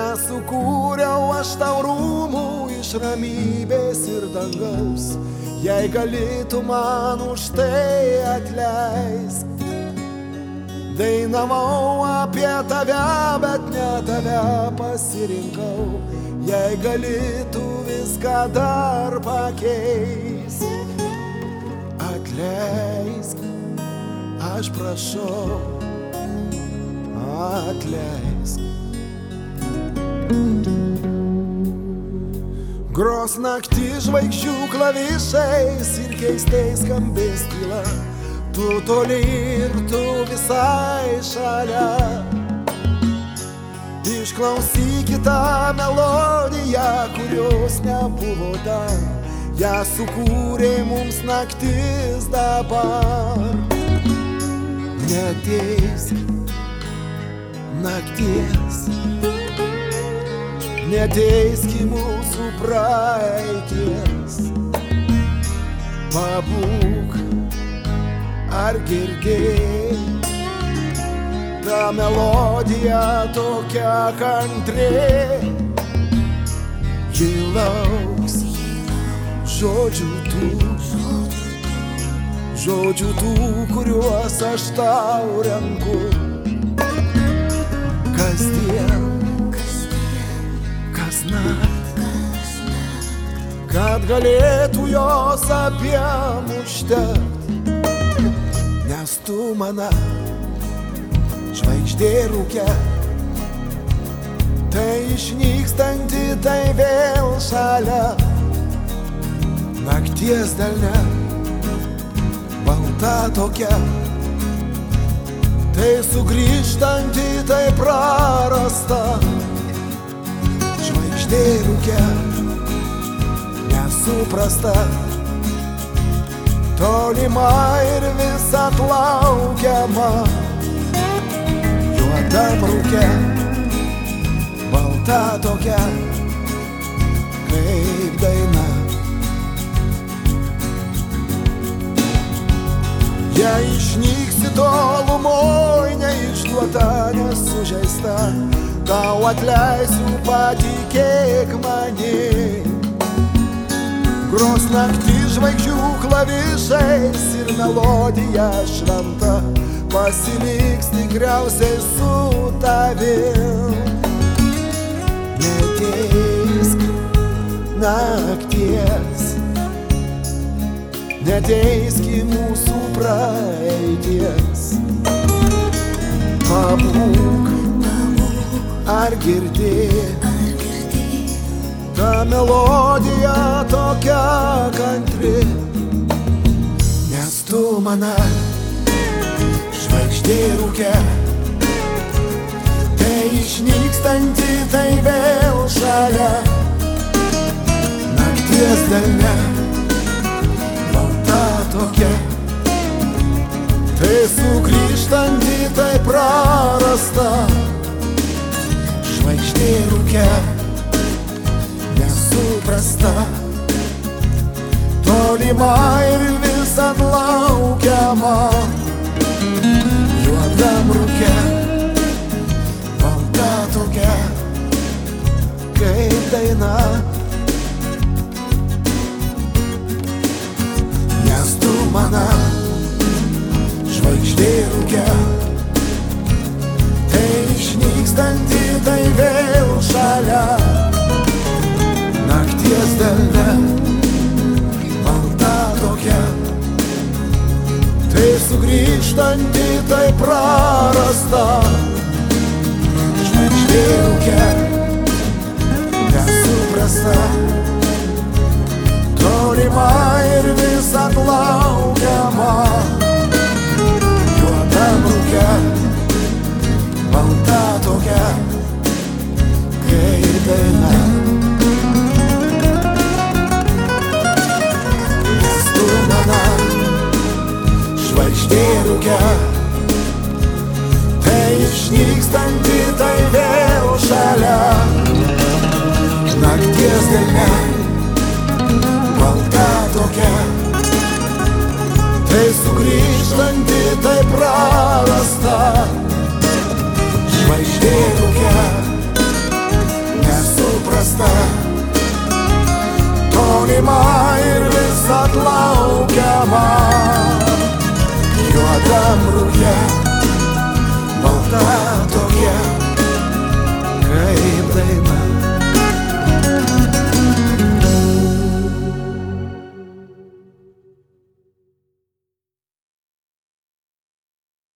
Nesukūriau aš tau rūmų iš ramybės ir dangaus, jei galėtų man už tai atleisk. Dainavau apie tave, bet ne tave pasirinkau, jei galėtų viską dar pakeist. Atleisk, aš prašau, atleisk. Gros naktį žvaigždžių klavišais ir keistais skambės tyla, tu toli ir tu visai šalia. Išklausyk tą melodiją, kurios nebuvo dar, ją sukūrė mums naktis dabar. Neteisk nakties, neteisk mūsų praeities. Pabūk ar girdėjai, ta melodija tokia kantri, ji lauks žodžių tų, kuriuos aš tau renku. Kasdien, kasnakt, kad galėtų jos abiem užtekt. Nes tu mana žvaigždė rūke, tai išnykstanti, tai vėl šalia. Nakties delne, balta tokia, tai sugrįžtanti, tai prarasta. Žvaigždė rūke, nesuprasta, tolima ir vis atlaukiama. Juodam rūke, balta tokia, kaip daina. Jei išnyksi tolumoj, neišduota, nesužeista, tau atleisiu, patikėk manim. Gros naktį žvaigždžių klavišais ir melodija šventa pasiliks tikriausiai su tavim. Neteisk nakties, neteisk mūsų praeities. Pabūk ar girdėk, ta melodija tokia kantri. Nes tu mana žvaigždė rūke, tai išnykstanti, tai vėl šalia. Nakties delne, tokia, tai sugrįžtanti, tai prarasta. Žvaigždė rūke, nesuprasta, tolima ir vis atlaukiama. Juodam rūke, balta tokia, kaip daina. Mana žvaigždė rūke, tai išnykstanti, tai vėl šalia. Nakties delne, balta tokia, tai sugrįžtanti, tai prarasta. Žvaigždė rūke, nesuprasta, tolima ir vis atlaukiama. Juodam rūke, balta tokia, kaip daina. Nes tu mana žvaigždė rūke, tai išnykstanti, tai vėl šalia. Nakties delne, balta tokia, tai sugrįžtanti, tai prarasta. Žvaigždė rūke, mylima ir visad laukiama. Juodam rūke